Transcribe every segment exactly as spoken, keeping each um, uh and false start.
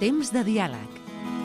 Temps de diàleg.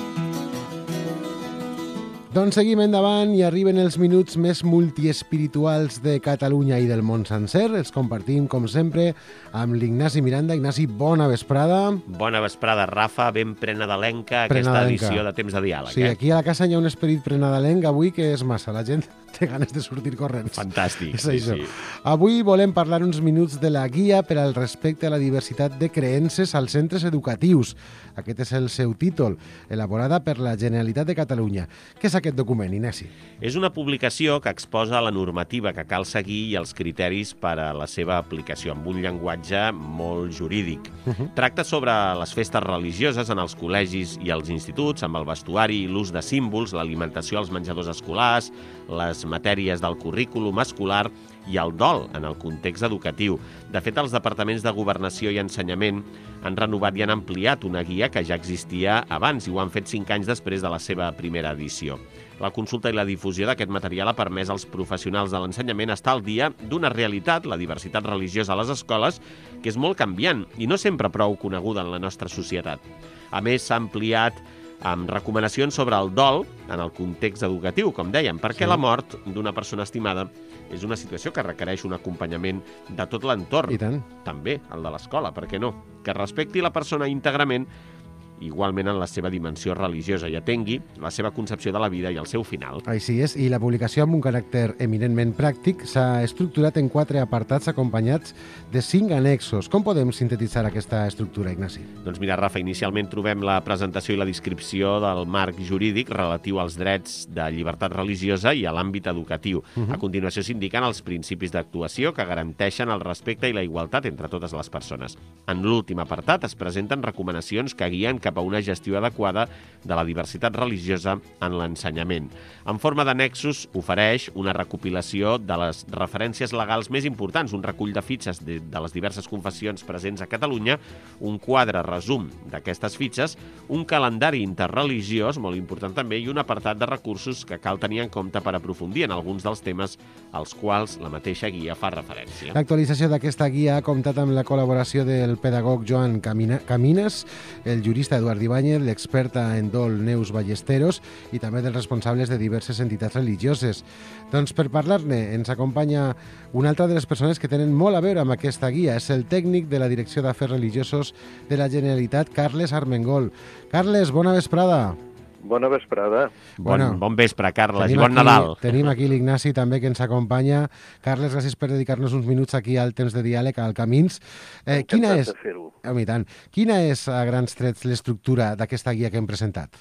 Doncs seguim endavant i arriben els minuts més multiespirituals de Catalunya i del món sencer. Els compartim, com sempre, amb l'Ignasi Miranda. Ignasi, bona vesprada. Bona vesprada, Rafa. Ben prenadalenca aquesta edició de Temps de diàleg. Sí, eh? aquí a la casa hi ha un esperit prenadalenc avui que és massa. La gent té ganes de sortir corrents. Fantàstic. És sí, això. sí. Avui volem parlar uns minuts de la guia per al respecte a la diversitat de creences als centres educatius. Aquest és el seu títol, elaborada per la Generalitat de Catalunya. Què és aquest document, Ignasi? És una publicació que exposa la normativa que cal seguir i els criteris per a la seva aplicació, amb un llenguatge molt jurídic. Uh-huh. Tracta sobre les festes religioses en els col·legis i els instituts, amb el vestuari i l'ús de símbols, l'alimentació als menjadors escolars, les matèries del currículum escolar i el dol en el context educatiu. De fet, els departaments de Governació i Ensenyament han renovat i han ampliat una guia que ja existia abans i ho han fet cinc anys després de la seva primera edició. La consulta i la difusió d'aquest material ha permès als professionals de l'ensenyament estar al dia d'una realitat, la diversitat religiosa a les escoles, que és molt canviant i no sempre prou coneguda en la nostra societat. A més, s'ha ampliat amb recomanacions sobre el dol en el context educatiu, com dèiem, perquè sí. La mort d'una persona estimada és una situació que requereix un acompanyament de tot l'entorn. I tant. També el de l'escola, per què no? Que respecti la persona íntegrament, igualment en la seva dimensió religiosa i atengui la seva concepció de la vida i el seu final. Així és, i la publicació amb un caràcter eminentment pràctic s'ha estructurat en quatre apartats acompanyats de cinc annexos. Com podem sintetitzar aquesta estructura, Ignasi? Doncs mira, Rafa, inicialment trobem la presentació i la descripció del marc jurídic relatiu als drets de llibertat religiosa i a l'àmbit educatiu. Uh-huh. A continuació s'indiquen els principis d'actuació que garanteixen el respecte i la igualtat entre totes les persones. En l'últim apartat es presenten recomanacions que guien cap a una gestió adequada de la diversitat religiosa en l'ensenyament. En forma d'annexos ofereix una recopilació de les referències legals més importants, un recull de fitxes de, de les diverses confessions presents a Catalunya, un quadre resum d'aquestes fitxes, un calendari interreligiós, molt important també, i un apartat de recursos que cal tenir en compte per aprofundir en alguns dels temes als quals la mateixa guia fa referència. L'actualització d'aquesta guia ha comptat amb la col·laboració del pedagog Joan Camina, Camines, el jurista Eduard Ibáñez, l'experta en dol Neus Ballesteros i també dels responsables de diverses entitats religioses. Doncs per parlar-ne ens acompanya una altra de les persones que tenen molt a veure amb aquesta guia. És el tècnic de la Direcció d'Afers Religiosos de la Generalitat, Carles Armengol. Carles, bona vesprada. Bona vesprada. Bon, bueno, bon vespre, Carles, i bon aquí, Nadal. Tenim aquí l'Ignasi també que ens acompanya. Carles, gràcies per dedicar-nos uns minuts aquí al temps de diàleg, al Camins. Eh, quina és, oh, tant, quina és, a grans trets, l'estructura d'aquesta guia que hem presentat?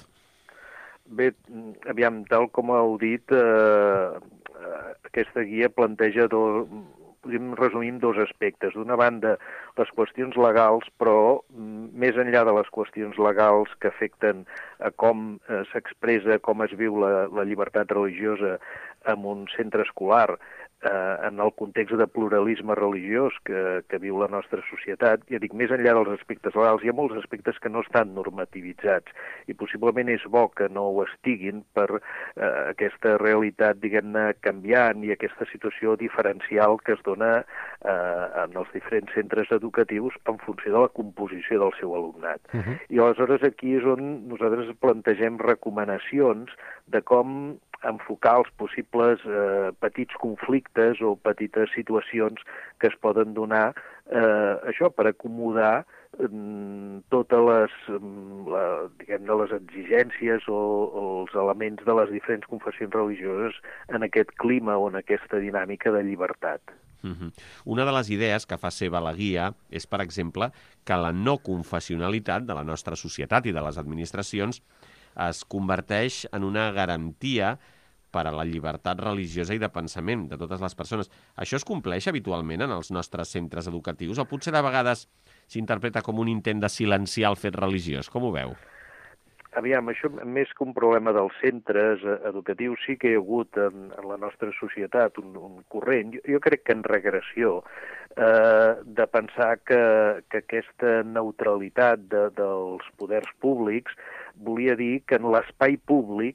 Bé, aviam, tal com heu dit, eh, aquesta guia planteja dos... podríem resumir en dos aspectes. D'una banda, les qüestions legals, però més enllà de les qüestions legals que afecten a com eh, s'expressa, com es viu la, la llibertat religiosa en un centre escolar, eh, en el context de pluralisme religiós que, que viu la nostra societat, ja dic, més enllà dels aspectes legals, hi ha molts aspectes que no estan normativitzats i possiblement és bo que no ho estiguin per eh, aquesta realitat, diguem-ne, canviant i aquesta situació diferencial que es dona eh, en els diferents centres educatius en funció de la composició del seu alumnat. Uh-huh. I aleshores aquí és on nosaltres plantegem recomanacions de com enfocar els possibles eh, petits conflictes o petites situacions que es poden donar eh, això per acomodar eh, totes les, la, diguem-ne, les exigències o, o els elements de les diferents confessions religioses en aquest clima o en aquesta dinàmica de llibertat. Uh-huh. Una de les idees que fa seva la guia és, per exemple, que la no confessionalitat de la nostra societat i de les administracions es converteix en una garantia per a la llibertat religiosa i de pensament de totes les persones. Això es compleix habitualment en els nostres centres educatius o potser de vegades s'interpreta com un intent de silenciar el fet religiós? Com ho veu? Aviam, això més que un problema dels centres educatius sí que hi ha hagut en, en la nostra societat un, un corrent, jo, jo crec que en regressió, eh, de pensar que, que aquesta neutralitat de, dels poders públics volia dir que en l'espai públic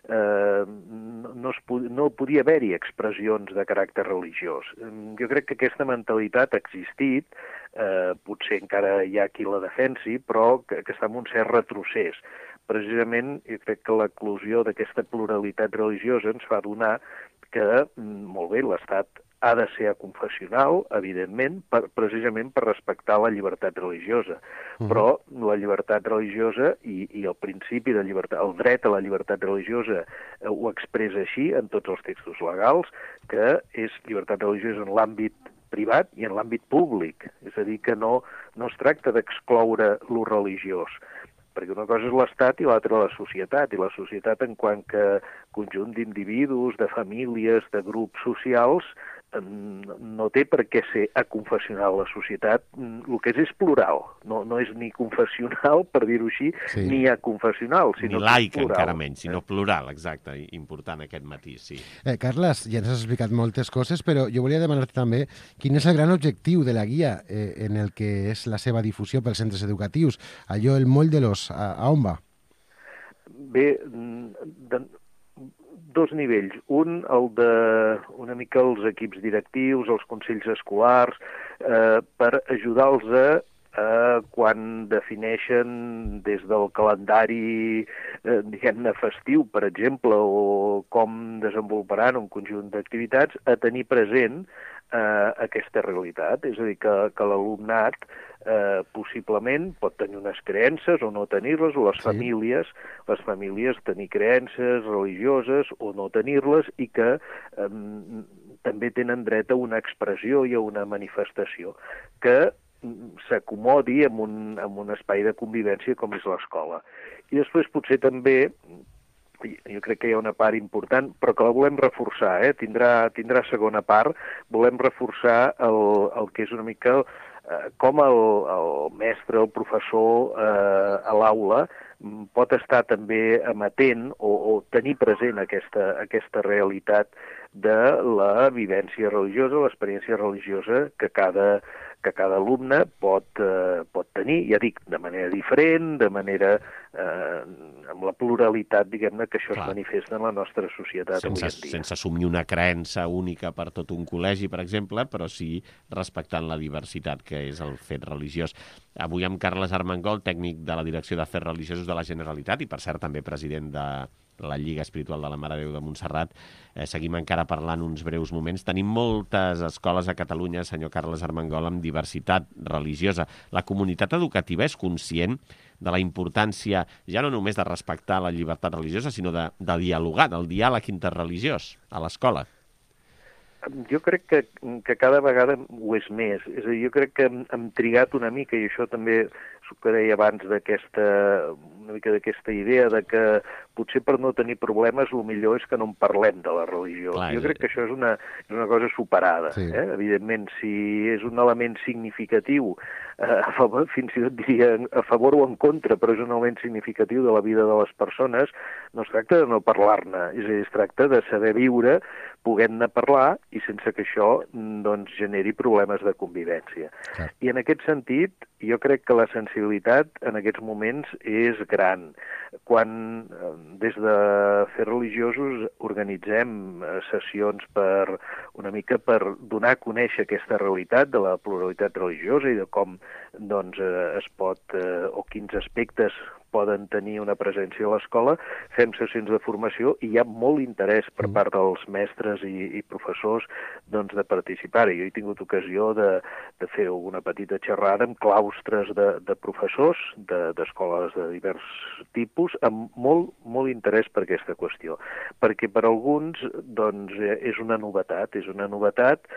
eh, no, es pod no podia haver-hi expressions de caràcter religiós. Jo crec que aquesta mentalitat ha existit, eh, potser encara hi ha qui la defensi, però que, que està en un cert retrocés. Precisament, jo crec que l'eclosió d'aquesta pluralitat religiosa ens fa donar que, molt bé, l'Estat ha de ser aconfessional, evidentment, per, precisament per respectar la llibertat religiosa. Uh-huh. Però la llibertat religiosa i, i el principi de llibertat, el dret a la llibertat religiosa eh, ho expressa així en tots els textos legals, que és llibertat religiosa en l'àmbit privat i en l'àmbit públic. És a dir, que no, no es tracta d'excloure lo religiós, perquè una cosa és l'Estat i l'altra la societat, i la societat en quant que conjunt d'individus, de famílies, de grups socials, no té per què ser aconfessional. La societat el que és és plural, no, no és ni confessional, per dir-ho així, sí. ni aconfessional, sinó ni laica, plural. Encara menys, sinó plural, exacte, important aquest matís, sí. Eh, Carles, ja ens has explicat moltes coses, però jo volia demanar-te també quin és el gran objectiu de la guia eh, en el que és la seva difusió pels centres educatius, allò, el moll de l'os, a, a on va? Bé, de, dos nivells. Un, el de una mica els equips directius, els consells escolars, eh, per ajudar-los a, eh, quan defineixen des del calendari, eh, diguem-ne, festiu, per exemple, o com desenvoluparan un conjunt d'activitats, a tenir present eh, aquesta realitat. És a dir, que, que l'alumnat eh, possiblement pot tenir unes creences o no tenir-les, o les sí. famílies, les famílies tenir creences religioses o no tenir-les, i que eh, també tenen dret a una expressió i a una manifestació que s'acomodi en un, en un espai de convivència com és l'escola. I després potser també, jo crec que hi ha una part important, però que la volem reforçar, eh? tindrà, tindrà segona part, volem reforçar el, el que és una mica eh, com el, el mestre, el professor eh, a l'aula pot estar també amatent o, o tenir present aquesta, aquesta realitat de la vivència religiosa, l'experiència religiosa que cada, que cada alumne pot, eh, pot tenir, ja dic, de manera diferent, de manera eh, amb la pluralitat, diguem-ne, que això Clar. es manifesta en la nostra societat sense, avui en dia. Sense assumir una creença única per tot un col·legi, per exemple, però sí respectant la diversitat que és el fet religiós. Avui amb Carles Armengol, tècnic de la Direcció d'Afers Religiosos de la Generalitat i, per cert, també president de la Lliga Espiritual de la Mare de Déu de Montserrat. Eh, seguim encara parlant uns breus moments. Tenim moltes escoles a Catalunya, senyor Carles Armengol, amb diversitat religiosa. La comunitat educativa és conscient de la importància, ja no només de respectar la llibertat religiosa, sinó de, de dialogar, del diàleg interreligiós a l'escola? Jo crec que, que cada vegada ho és més. És a dir, jo crec que hem, hem trigat una mica, i això també és el que deia abans, d'aquesta una mica d'aquesta idea de que potser per no tenir problemes el millor és que no en parlem de la religió. Clar, jo crec que això és una, és una cosa superada. Sí. Eh? Evidentment, si és un element significatiu, eh, a favor, fins i tot diria a favor o en contra, però és un element significatiu de la vida de les persones, no es tracta de no parlar-ne, és a dir, es tracta de saber viure poguent-ne parlar i sense que això doncs, generi problemes de convivència. Sí. I en aquest sentit, jo crec que la sensibilitat en aquests moments és gran. Quan des de Afers Religiosos organitzem sessions per una mica per donar a conèixer aquesta realitat de la pluralitat religiosa i de com doncs, es pot, o quins aspectes poden tenir una presència a l'escola, fem sessions de formació i hi ha molt interès per part dels mestres i, i professors doncs, de participar. Jo he tingut ocasió de, de fer alguna petita xerrada amb claustres de, de professors d'escoles de, de divers tipus, amb molt, molt interès per aquesta qüestió. Perquè per alguns doncs, és una novetat, és una novetat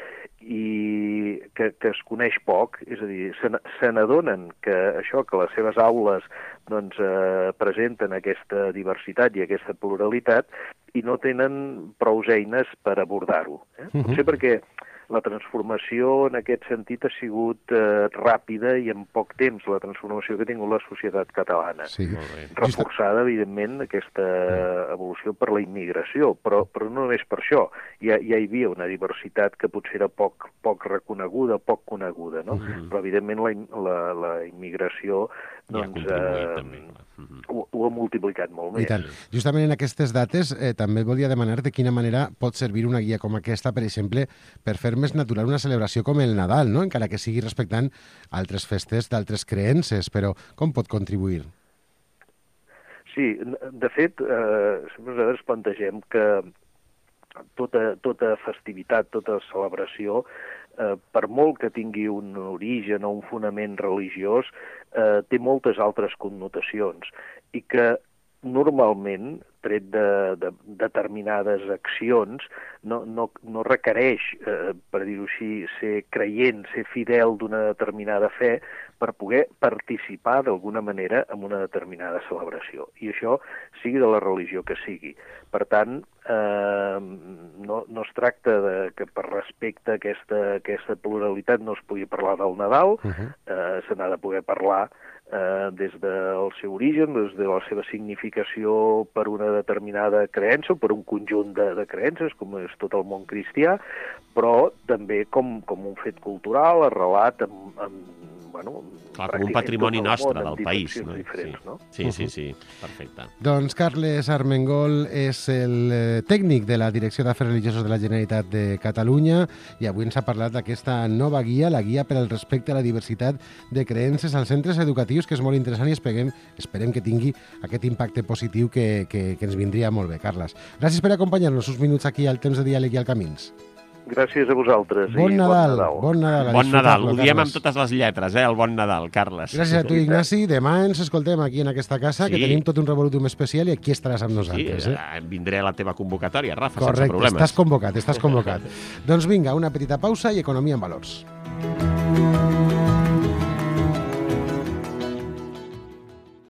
i que, que es coneix poc, és a dir, se, se n'adonen que això, que les seves aules doncs, eh, presenten aquesta diversitat i aquesta pluralitat i no tenen prou eines per abordar-ho. Eh? Uh-huh. Potser perquè la transformació en aquest sentit ha sigut eh, ràpida i en poc temps, la transformació que ha tingut la societat catalana. Sí. Reforçada, evidentment, aquesta evolució per la immigració, però, però no només per això. Ja, ja hi havia una diversitat que potser era poc, poc reconeguda, poc coneguda, no? Uh-huh. Però, evidentment, la, la, la immigració doncs, ja ha contribuït, eh, també. ho, ho ha multiplicat molt més. I tant. Justament en aquestes dates eh, també volia demanar de quina manera pot servir una guia com aquesta, per exemple, per fer més natural una celebració com el Nadal, no? Encara que sigui respectant altres festes d'altres creences, però com pot contribuir? Sí, de fet, eh, nosaltres plantegem que tota, tota festivitat, tota celebració, eh, per molt que tingui un origen o un fonament religiós, eh, té moltes altres connotacions i que normalment, tret de, de determinades accions, no, no, no requereix, eh, per dir-ho així, ser creient, ser fidel d'una determinada fe per poder participar d'alguna manera en una determinada celebració. I això sigui de la religió que sigui. Per tant, eh, no, no es tracta de que per respecte a aquesta, aquesta pluralitat no es pugui parlar del Nadal, uh-huh. eh, se n'ha de poder parlar eh, des del seu origen, des de la seva significació per una determinada creença o per un conjunt de, de creences, com és tot el món cristià, però també com, com un fet cultural, arrelat amb, amb bueno, clar, com un patrimoni nostre del país. No? Diferents, sí. No? Sí, sí, sí, perfecte. Doncs Carles Armengol és el eh, tècnic de la Direcció d'Afers Religiosos de la Generalitat de Catalunya i avui ens ha parlat d'aquesta nova guia, la guia per al respecte a la diversitat de creences als centres educatius, que és molt interessant i esperem, esperem que tingui aquest impacte positiu que, que, que ens vindria molt bé, Carles. Gràcies per acompanyar-nos uns minuts aquí al Temps de Diàleg i al Camins. Gràcies a vosaltres. Bon i Nadal. Bon Nadal. Bon Nadal. Bon Nadal. Ho diem amb totes les lletres, eh? El bon Nadal, Carles. Gràcies a tu, Ignasi. Demà ens escoltem aquí en aquesta casa, sí. que tenim tot un revolutum especial i aquí estaràs amb nosaltres. Sí, eh? vindré a la teva convocatòria, Rafa, correcte, sense problemes. Correcte, estàs convocat, estàs convocat. Doncs vinga, una petita pausa i economia en valors.